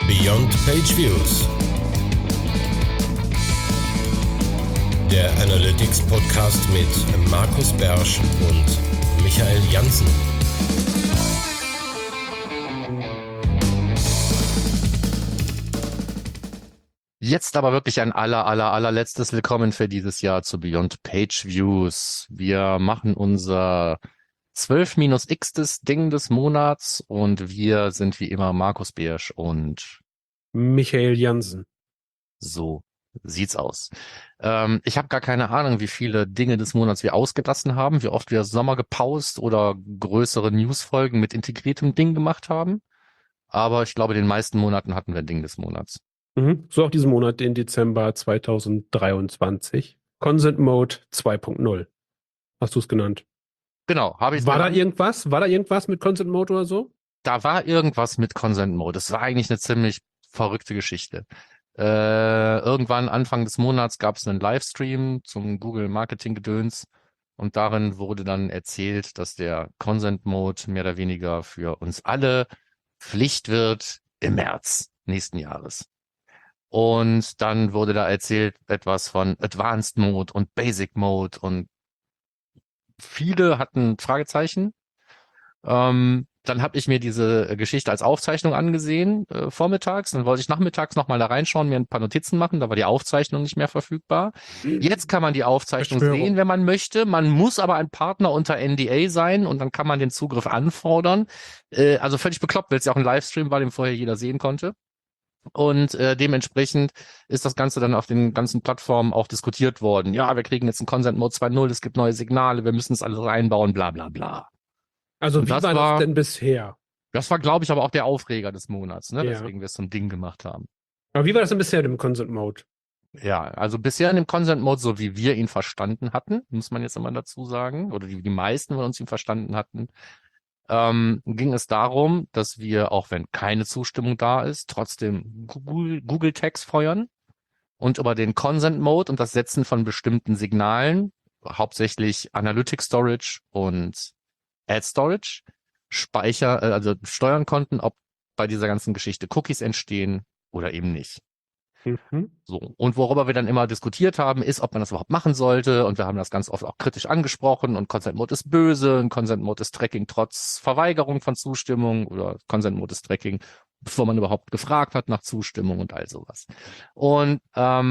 Beyond Page Views, der Analytics Podcast mit Markus Bersch und Michael Janssen. Jetzt aber wirklich ein allerletztes Willkommen für dieses Jahr zu Beyond Page Views. Wir machen unser 12-X Ding des Monats und wir sind wie immer Markus Bersch und Michael Janssen. So sieht's aus. Ich habe gar keine Ahnung, wie viele Dinge des Monats wir ausgelassen haben, wie oft wir Sommer gepaust oder größere Newsfolgen mit integriertem Ding gemacht haben. Aber ich glaube, in den meisten Monaten hatten wir ein Ding des Monats. So auch diesen Monat, den Dezember 2023. Consent Mode 2.0. Hast du es genannt? Genau, habe ich. War da irgendwas mit Consent Mode oder so? Da war irgendwas mit Consent Mode. Das war eigentlich eine ziemlich verrückte Geschichte. Irgendwann Anfang des Monats gab es einen Livestream zum Google Marketing Gedöns und darin wurde dann erzählt, dass der Consent Mode mehr oder weniger für uns alle Pflicht wird im März nächsten Jahres. Und dann wurde da erzählt etwas von Advanced Mode und Basic Mode und viele hatten Fragezeichen. Dann habe ich mir diese Geschichte als Aufzeichnung angesehen, vormittags. Dann wollte ich nachmittags nochmal da reinschauen, mir ein paar Notizen machen. Da war die Aufzeichnung nicht mehr verfügbar. Jetzt kann man die Aufzeichnung sehen, wenn man möchte. Man muss aber ein Partner unter NDA sein und dann kann man den Zugriff anfordern. Also völlig bekloppt, weil es ja auch ein Livestream war, den vorher jeder sehen konnte. Und dementsprechend ist das Ganze dann auf den ganzen Plattformen auch diskutiert worden. Ja, wir kriegen jetzt einen Consent Mode 2.0, es gibt neue Signale, wir müssen es alles reinbauen, bla bla bla. Also wie war das denn bisher? Das war, glaube ich, aber auch der Aufreger des Monats, ne? Ja. Deswegen wir es so ein Ding gemacht haben. Aber wie war das denn bisher im Consent Mode? Ja, also bisher in dem Consent Mode, so wie wir ihn verstanden hatten, muss man jetzt immer dazu sagen, oder die meisten von uns ihn verstanden hatten, ging es darum, dass wir, auch wenn keine Zustimmung da ist, trotzdem Google Tags feuern und über den Consent Mode und das Setzen von bestimmten Signalen, hauptsächlich Analytics Storage und Ad Storage, also steuern konnten, ob bei dieser ganzen Geschichte Cookies entstehen oder eben nicht. So. Und worüber wir dann immer diskutiert haben, ist, ob man das überhaupt machen sollte. Und wir haben das ganz oft auch kritisch angesprochen. Und Consent Mode ist böse. Und Consent Mode ist Tracking trotz Verweigerung von Zustimmung. Oder Consent Mode ist Tracking, bevor man überhaupt gefragt hat nach Zustimmung und all sowas. Und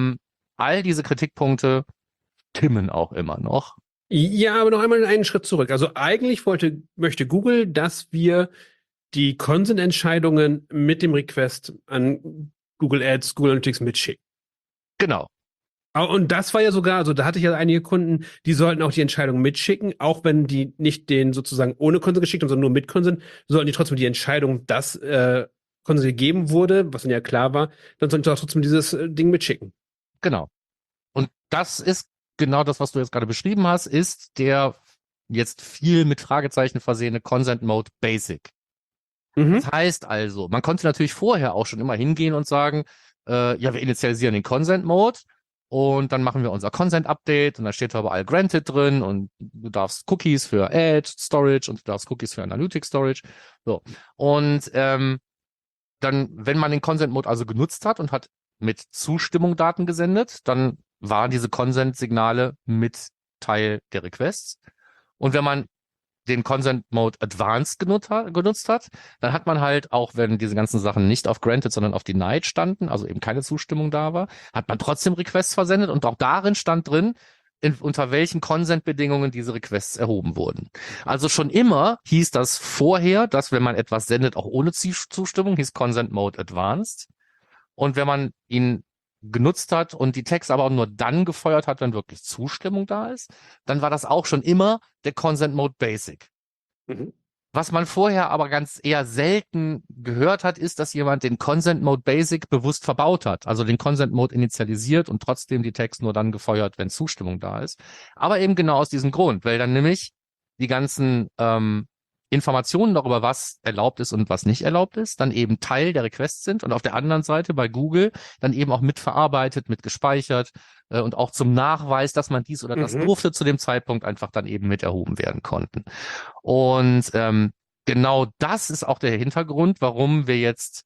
all diese Kritikpunkte stimmen auch immer noch. Ja, aber noch einmal einen Schritt zurück. Also eigentlich möchte Google, dass wir die Consent-Entscheidungen mit dem Request an Google Ads, Google Analytics mitschicken. Genau. Und das war ja sogar, also da hatte ich ja einige Kunden, die sollten auch die Entscheidung mitschicken, auch wenn die nicht den sozusagen ohne Consent geschickt haben, sondern nur mit Consent, sollten die trotzdem die Entscheidung, dass Consent gegeben wurde, was dann ja klar war, dann sollten die auch trotzdem dieses Ding mitschicken. Genau. Und das ist genau das, was du jetzt gerade beschrieben hast, ist der jetzt viel mit Fragezeichen versehene Consent Mode Basic. Das heißt also, man konnte natürlich vorher auch schon immer hingehen und sagen, ja, wir initialisieren den Consent Mode und dann machen wir unser Consent Update und da steht überall Granted drin und du darfst Cookies für Ad Storage und du darfst Cookies für Analytics Storage. So. Und dann, wenn man den Consent Mode also genutzt hat und hat mit Zustimmung Daten gesendet, dann waren diese Consent-Signale mit Teil der Requests. Und wenn man den Consent Mode Advanced genutzt hat, dann hat man halt, auch wenn diese ganzen Sachen nicht auf Granted, sondern auf Denied standen, also eben keine Zustimmung da war, hat man trotzdem Requests versendet und auch darin stand drin, unter welchen Consent-Bedingungen diese Requests erhoben wurden. Also schon immer hieß das vorher, dass wenn man etwas sendet, auch ohne Zustimmung, hieß Consent Mode Advanced. Und wenn man ihn genutzt hat und die Tags aber auch nur dann gefeuert hat, wenn wirklich Zustimmung da ist, dann war das auch schon immer der Consent Mode Basic. Was man vorher aber ganz eher selten gehört hat, ist, dass jemand den Consent Mode Basic bewusst verbaut hat. Also den Consent Mode initialisiert und trotzdem die Tags nur dann gefeuert, wenn Zustimmung da ist. Aber eben genau aus diesem Grund, weil dann nämlich die ganzen Informationen darüber, was erlaubt ist und was nicht erlaubt ist, dann eben Teil der Requests sind und auf der anderen Seite bei Google dann eben auch mitverarbeitet, mitgespeichert und auch zum Nachweis, dass man dies oder das durfte zu dem Zeitpunkt einfach dann eben mit erhoben werden konnten. Und genau das ist auch der Hintergrund, warum wir jetzt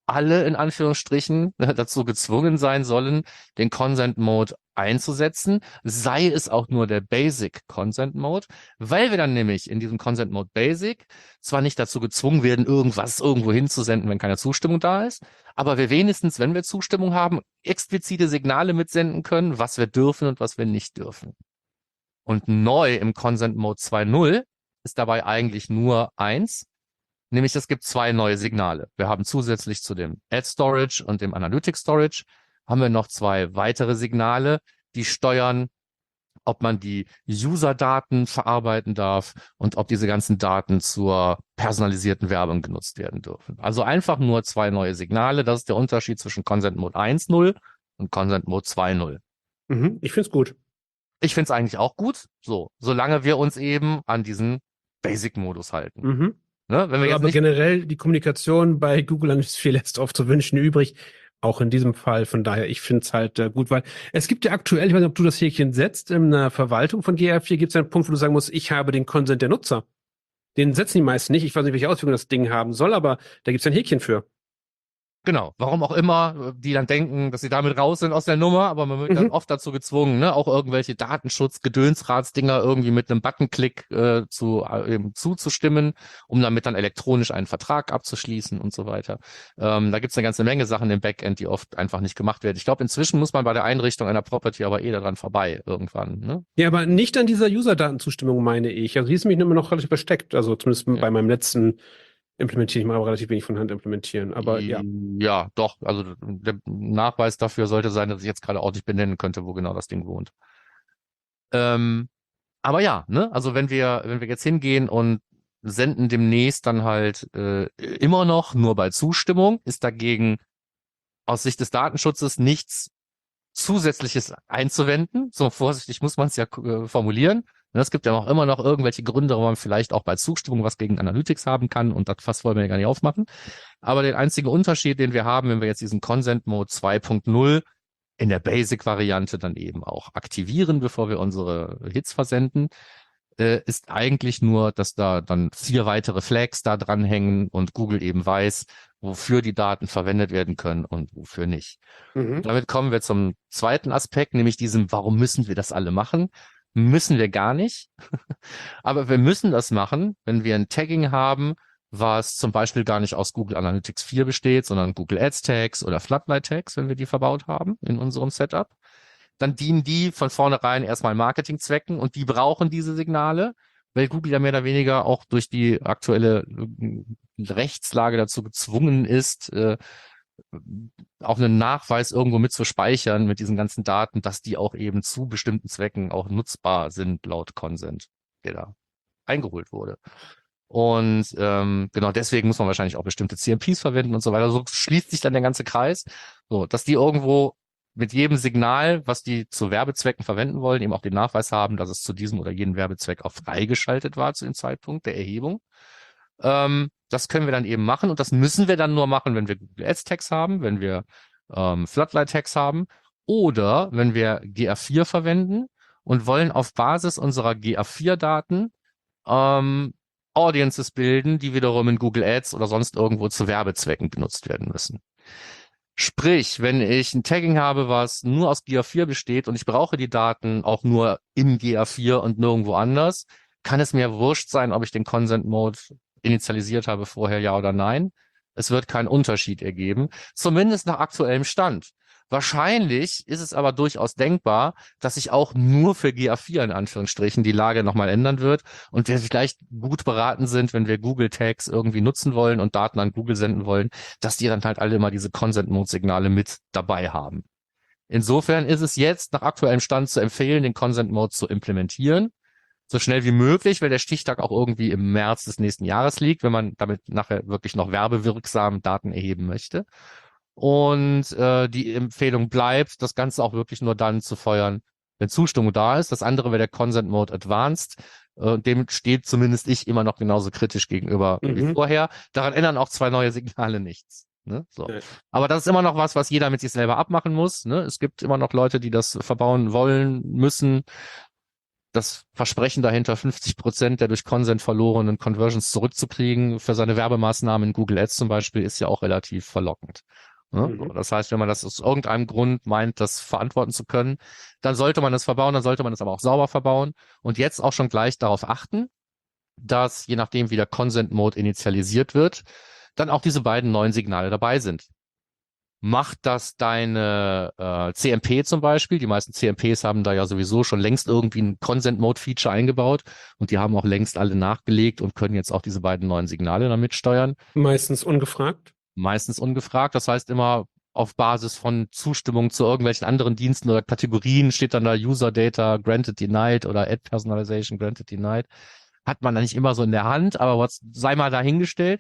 alle in Anführungsstrichen dazu gezwungen sein sollen, den Consent Mode einzusetzen, sei es auch nur der Basic Consent Mode, weil wir dann nämlich in diesem Consent Mode Basic zwar nicht dazu gezwungen werden, irgendwas irgendwo hinzusenden, wenn keine Zustimmung da ist, aber wir wenigstens, wenn wir Zustimmung haben, explizite Signale mitsenden können, was wir dürfen und was wir nicht dürfen. Und neu im Consent Mode 2.0 ist dabei eigentlich nur eins, nämlich es gibt zwei neue Signale. Wir haben zusätzlich zu dem Ad Storage und dem Analytics Storage haben wir noch zwei weitere Signale, die steuern, ob man die User-Daten verarbeiten darf und ob diese ganzen Daten zur personalisierten Werbung genutzt werden dürfen. Also einfach nur zwei neue Signale. Das ist der Unterschied zwischen Consent Mode 1.0 und Consent Mode 2.0. Ich finde es gut. Ich finde es eigentlich auch gut, so, solange wir uns eben an diesen Basic-Modus halten. Ne? Wenn wir jetzt aber nicht generell die Kommunikation bei Google Analytics 4 lässt oft zu wünschen übrig. Auch in diesem Fall. Von daher, ich finde es halt gut, weil es gibt ja aktuell, ich weiß nicht, ob du das Häkchen setzt, in der Verwaltung von GA4 gibt es einen Punkt, wo du sagen musst, ich habe den Consent der Nutzer. Den setzen die meisten nicht. Ich weiß nicht, welche Auswirkungen das Ding haben soll, aber da gibt es ein Häkchen für. Genau, warum auch immer, die dann denken, dass sie damit raus sind aus der Nummer, aber man wird dann oft dazu gezwungen, ne, auch irgendwelche Datenschutz-Gedönsratsdinger irgendwie mit einem Buttonklick eben zuzustimmen, um damit dann elektronisch einen Vertrag abzuschließen und so weiter. Da gibt's eine ganze Menge Sachen im Backend, die oft einfach nicht gemacht werden. Ich glaube, inzwischen muss man bei der Einrichtung einer Property aber daran vorbei irgendwann. Ne? Ja, aber nicht an dieser User-Datenzustimmung, meine ich. Also die ist mich immer noch relativ versteckt. Also zumindest bei meinem letzten implementiere ich mal aber relativ wenig von Hand implementieren, aber ja. Ja, doch, also der Nachweis dafür sollte sein, dass ich jetzt gerade ordentlich benennen könnte, wo genau das Ding wohnt. Aber ja, ne, also wenn wir jetzt hingehen und senden demnächst dann halt immer noch nur bei Zustimmung, ist dagegen aus Sicht des Datenschutzes nichts Zusätzliches einzuwenden. So vorsichtig muss man es ja formulieren. Es gibt ja auch immer noch irgendwelche Gründe, warum man vielleicht auch bei Zustimmung was gegen Analytics haben kann und das Fass wollen wir ja gar nicht aufmachen. Aber den einzigen Unterschied, den wir haben, wenn wir jetzt diesen Consent Mode 2.0 in der Basic-Variante dann eben auch aktivieren, bevor wir unsere Hits versenden, ist eigentlich nur, dass da dann 4 weitere Flags da dranhängen und Google eben weiß, wofür die Daten verwendet werden können und wofür nicht. Damit kommen wir zum zweiten Aspekt, nämlich diesem, warum müssen wir das alle machen? Müssen wir gar nicht. Aber wir müssen das machen, wenn wir ein Tagging haben, was zum Beispiel gar nicht aus Google Analytics 4 besteht, sondern Google Ads Tags oder Floodlight Tags, wenn wir die verbaut haben in unserem Setup. Dann dienen die von vornherein erstmal Marketingzwecken und die brauchen diese Signale, weil Google ja mehr oder weniger auch durch die aktuelle Rechtslage dazu gezwungen ist, auch einen Nachweis irgendwo mit zu speichern mit diesen ganzen Daten, dass die auch eben zu bestimmten Zwecken auch nutzbar sind laut Consent, der da eingeholt wurde. Und genau deswegen muss man wahrscheinlich auch bestimmte CMPs verwenden und so weiter. So schließt sich dann der ganze Kreis, so dass die irgendwo mit jedem Signal, was die zu Werbezwecken verwenden wollen, eben auch den Nachweis haben, dass es zu diesem oder jenem Werbezweck auch freigeschaltet war zu dem Zeitpunkt der Erhebung. Das können wir dann eben machen und das müssen wir dann nur machen, wenn wir Google Ads Tags haben, wenn wir Floodlight Tags haben oder wenn wir GA4 verwenden und wollen auf Basis unserer GA4-Daten Audiences bilden, die wiederum in Google Ads oder sonst irgendwo zu Werbezwecken genutzt werden müssen. Sprich, wenn ich ein Tagging habe, was nur aus GA4 besteht und ich brauche die Daten auch nur im GA4 und nirgendwo anders, kann es mir wurscht sein, ob ich den Consent Mode initialisiert habe vorher, ja oder nein. Es wird keinen Unterschied ergeben, zumindest nach aktuellem Stand. Wahrscheinlich ist es aber durchaus denkbar, dass sich auch nur für GA4 in Anführungsstrichen die Lage nochmal ändern wird und wir vielleicht gut beraten sind, wenn wir Google Tags irgendwie nutzen wollen und Daten an Google senden wollen, dass die dann halt alle immer diese Consent-Mode-Signale mit dabei haben. Insofern ist es jetzt nach aktuellem Stand zu empfehlen, den Consent-Mode zu implementieren, so schnell wie möglich, weil der Stichtag auch irgendwie im März des nächsten Jahres liegt, wenn man damit nachher wirklich noch werbewirksam Daten erheben möchte. Und die Empfehlung bleibt, das Ganze auch wirklich nur dann zu feuern, wenn Zustimmung da ist. Das andere wäre der Consent Mode Advanced. Dem steht zumindest ich immer noch genauso kritisch gegenüber wie vorher. Daran ändern auch 2 neue Signale nichts. Ne? So. Ja. Aber das ist immer noch was jeder mit sich selber abmachen muss. Ne? Es gibt immer noch Leute, die das verbauen wollen, müssen. das Versprechen dahinter, 50% der durch Consent verlorenen Conversions zurückzukriegen für seine Werbemaßnahmen in Google Ads zum Beispiel, ist ja auch relativ verlockend. Ne? Mhm. Das heißt, wenn man das aus irgendeinem Grund meint, das verantworten zu können, dann sollte man es verbauen, dann sollte man es aber auch sauber verbauen und jetzt auch schon gleich darauf achten, dass je nachdem, wie der Consent Mode initialisiert wird, dann auch diese beiden neuen Signale dabei sind. Macht das deine CMP zum Beispiel? Die meisten CMPs haben da ja sowieso schon längst irgendwie ein Consent-Mode-Feature eingebaut und die haben auch längst alle nachgelegt und können jetzt auch diese beiden neuen Signale damit steuern. Meistens ungefragt. Meistens ungefragt. Das heißt immer auf Basis von Zustimmung zu irgendwelchen anderen Diensten oder Kategorien steht dann da User Data granted denied oder Ad Personalization granted denied. Hat man da nicht immer so in der Hand, aber was sei mal dahingestellt.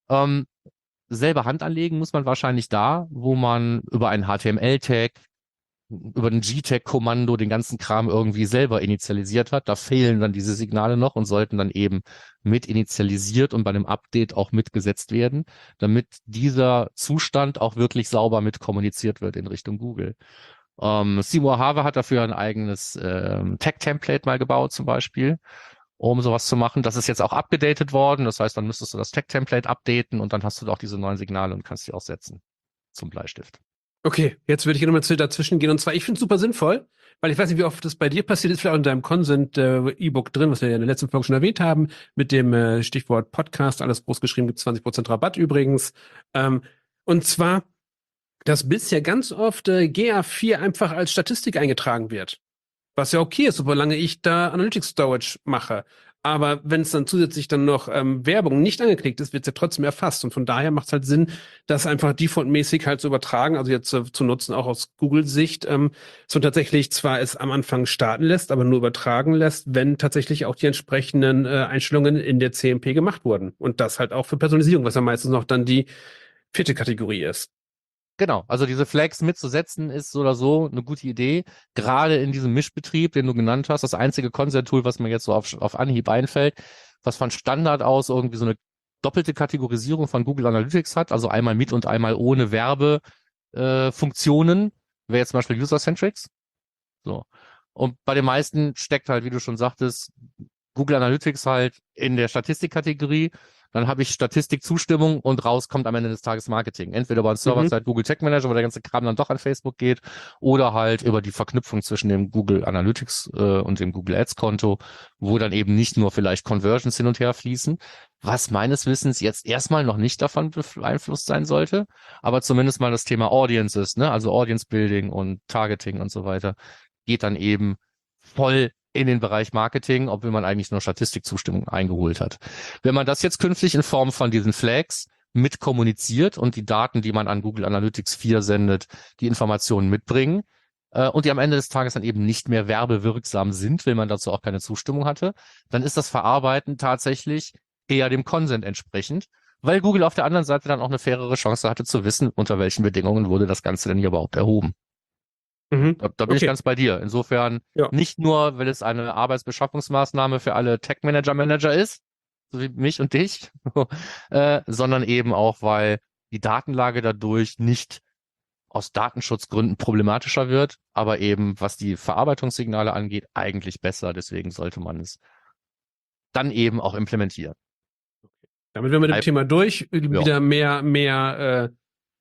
Selber Hand anlegen muss man wahrscheinlich da, wo man über einen HTML-Tag, über ein G-Tag-Kommando den ganzen Kram irgendwie selber initialisiert hat. Da fehlen dann diese Signale noch und sollten dann eben mit initialisiert und bei einem Update auch mitgesetzt werden, damit dieser Zustand auch wirklich sauber mit kommuniziert wird in Richtung Google. Seymour Harvey hat dafür ein eigenes Tag-Template mal gebaut zum Beispiel, um sowas zu machen. Das ist jetzt auch abgedatet worden. Das heißt, dann müsstest du das Tag-Template updaten und dann hast du auch diese neuen Signale und kannst die auch setzen zum Bleistift. Okay, jetzt würde ich nochmal dazwischen gehen. Und zwar, ich finde es super sinnvoll, weil ich weiß nicht, wie oft das bei dir passiert ist, vielleicht auch in deinem Consent-E-Book drin, was wir ja in der letzten Folge schon erwähnt haben, mit dem Stichwort Podcast, alles groß geschrieben, gibt 20% Rabatt übrigens. Und zwar, dass bisher ganz oft GA4 einfach als Statistik eingetragen wird. Was ja okay ist, solange ich da Analytics Storage mache. Aber wenn es dann zusätzlich dann noch Werbung nicht angeklickt ist, wird es ja trotzdem erfasst. Und von daher macht es halt Sinn, das einfach defaultmäßig halt zu übertragen, also jetzt zu nutzen, auch aus Google-Sicht, so tatsächlich zwar es am Anfang starten lässt, aber nur übertragen lässt, wenn tatsächlich auch die entsprechenden Einstellungen in der CMP gemacht wurden. Und das halt auch für Personalisierung, was ja meistens noch dann die 4. Kategorie ist. Genau, also diese Flags mitzusetzen ist so oder so eine gute Idee. Gerade in diesem Mischbetrieb, den du genannt hast, das einzige Consent-Tool, was mir jetzt so auf Anhieb einfällt, was von Standard aus irgendwie so eine doppelte Kategorisierung von Google Analytics hat, also einmal mit und einmal ohne Werbefunktionen, wäre jetzt zum Beispiel User-Centrics. So. Und bei den meisten steckt halt, wie du schon sagtest, Google Analytics halt in der Statistikkategorie. Dann habe ich Statistikzustimmung und raus kommt am Ende des Tages Marketing. Entweder über einen Server-Side Google Tag Manager, wo der ganze Kram dann doch an Facebook geht, oder halt über die Verknüpfung zwischen dem Google Analytics und dem Google Ads Konto, wo dann eben nicht nur vielleicht Conversions hin und her fließen, was meines Wissens jetzt erstmal noch nicht davon beeinflusst sein sollte, aber zumindest mal das Thema Audiences, ne, also Audience Building und Targeting und so weiter, geht dann eben voll in den Bereich Marketing, obwohl man eigentlich nur Statistikzustimmung eingeholt hat. Wenn man das jetzt künftig in Form von diesen Flags mit kommuniziert und die Daten, die man an Google Analytics 4 sendet, die Informationen mitbringen und die am Ende des Tages dann eben nicht mehr werbewirksam sind, weil man dazu auch keine Zustimmung hatte, dann ist das Verarbeiten tatsächlich eher dem Consent entsprechend, weil Google auf der anderen Seite dann auch eine fairere Chance hatte zu wissen, unter welchen Bedingungen wurde das Ganze denn hier überhaupt erhoben. Da bin ich ganz bei dir. Insofern nicht nur, weil es eine Arbeitsbeschaffungsmaßnahme für alle Tech-Manager ist, so wie mich und dich, sondern eben auch, weil die Datenlage dadurch nicht aus Datenschutzgründen problematischer wird, aber eben, was die Verarbeitungssignale angeht, eigentlich besser. Deswegen sollte man es dann eben auch implementieren. Damit wären wir mit dem Thema durch. Wieder mehr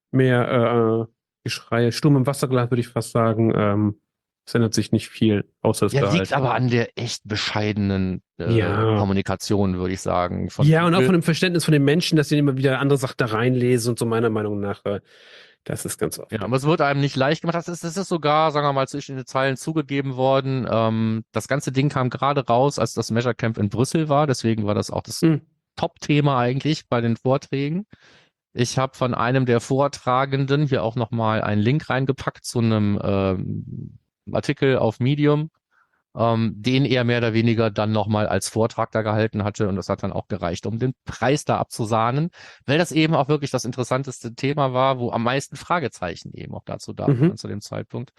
Geschrei, Sturm im Wasserglas, würde ich fast sagen. Es ändert sich nicht viel, außer das Ja, liegt aber an der echt bescheidenen Kommunikation, würde ich sagen. Und auch von dem Verständnis von den Menschen, dass sie immer wieder andere Sachen da reinlesen und so meiner Meinung nach, das ist ganz oft. Ja, aber es wird einem nicht leicht gemacht. Das ist sogar, sagen wir mal, zwischen den Zeilen zugegeben worden. Das ganze Ding kam gerade raus, als das Measure Camp in Brüssel war. Deswegen war das auch das Top-Thema eigentlich bei den Vorträgen. Ich habe von einem der Vortragenden hier auch nochmal einen Link reingepackt zu einem Artikel auf Medium, den er mehr oder weniger dann nochmal als Vortrag da gehalten hatte. Und das hat dann auch gereicht, um den Preis da abzusahnen, weil das eben auch wirklich das interessanteste Thema war, wo am meisten Fragezeichen eben auch dazu da waren zu dem Zeitpunkt.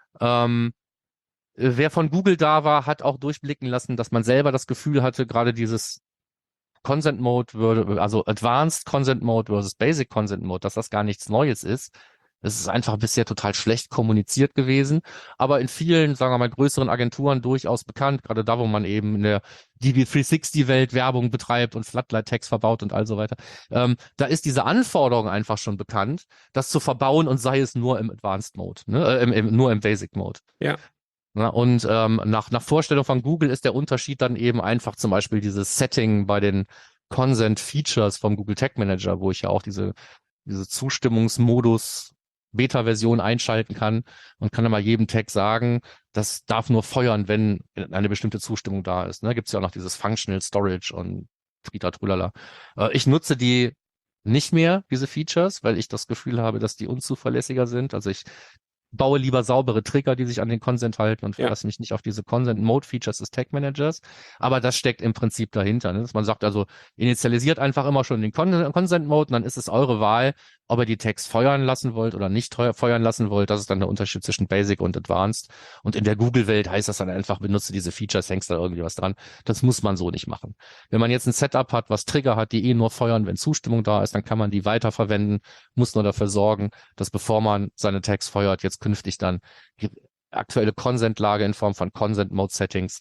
Wer von Google da war, hat auch durchblicken lassen, dass man selber das Gefühl hatte, gerade dieses Consent Mode also Advanced Consent Mode versus Basic Consent Mode, dass das gar nichts Neues ist, Es ist einfach bisher total schlecht kommuniziert gewesen, aber in vielen, sagen wir mal, größeren Agenturen durchaus bekannt, gerade da, wo man eben in der DB360-Welt Werbung betreibt und Floodlight-Tags verbaut und all so weiter. Da ist diese Anforderung einfach schon bekannt, das zu verbauen und sei es nur im Advanced Mode, ne? Nur im Basic Mode. Ja. Na, und nach Vorstellung von Google ist der Unterschied dann eben einfach zum Beispiel dieses Setting bei den Consent Features vom Google Tag Manager, wo ich ja auch diese Zustimmungsmodus Beta-Version einschalten kann und kann dann mal jedem Tag sagen, das darf nur feuern, wenn eine bestimmte Zustimmung da ist. Ne? Gibt es ja auch noch dieses Functional Storage und Tritra-Trulala. Ich nutze die nicht mehr, diese Features, weil ich das Gefühl habe, dass die unzuverlässiger sind. Also ich baue lieber saubere Trigger, die sich an den Consent halten und verlasse mich nicht auf diese Consent-Mode-Features des Tag Managers. Aber das steckt im Prinzip dahinter. Ne? Dass man sagt also, initialisiert einfach immer schon den Consent-Mode und dann ist es eure Wahl, ob ihr die Tags feuern lassen wollt oder nicht feuern lassen wollt. Das ist dann der Unterschied zwischen Basic und Advanced. Und in der Google-Welt heißt das dann einfach, benutze diese Features, hängst da irgendwie was dran. Das muss man so nicht machen. Wenn man jetzt ein Setup hat, was Trigger hat, die nur feuern, wenn Zustimmung da ist, dann kann man die weiterverwenden, muss nur dafür sorgen, dass bevor man seine Tags feuert, jetzt künftig dann die aktuelle Consent-Lage in Form von Consent-Mode-Settings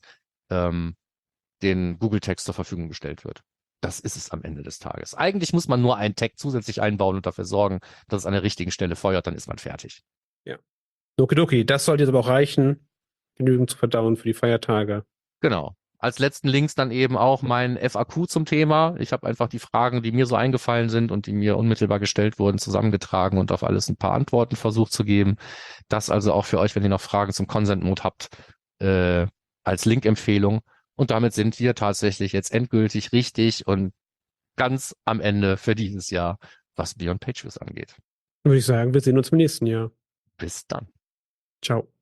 den Google-Tags zur Verfügung gestellt wird. Das ist es am Ende des Tages. Eigentlich muss man nur einen Tag zusätzlich einbauen und dafür sorgen, dass es an der richtigen Stelle feuert, dann ist man fertig. Ja. Okidoki, das sollte jetzt aber auch reichen, genügend zu verdauen für die Feiertage. Genau. Als letzten Links dann eben auch mein FAQ zum Thema. Ich habe einfach die Fragen, die mir so eingefallen sind und die mir unmittelbar gestellt wurden, zusammengetragen und auf alles ein paar Antworten versucht zu geben. Das also auch für euch, wenn ihr noch Fragen zum Consent Mode habt, als Link-Empfehlung. Und damit sind wir tatsächlich jetzt endgültig richtig und ganz am Ende für dieses Jahr, was Beyond Page Views angeht. Dann würde ich sagen, wir sehen uns im nächsten Jahr. Bis dann. Ciao.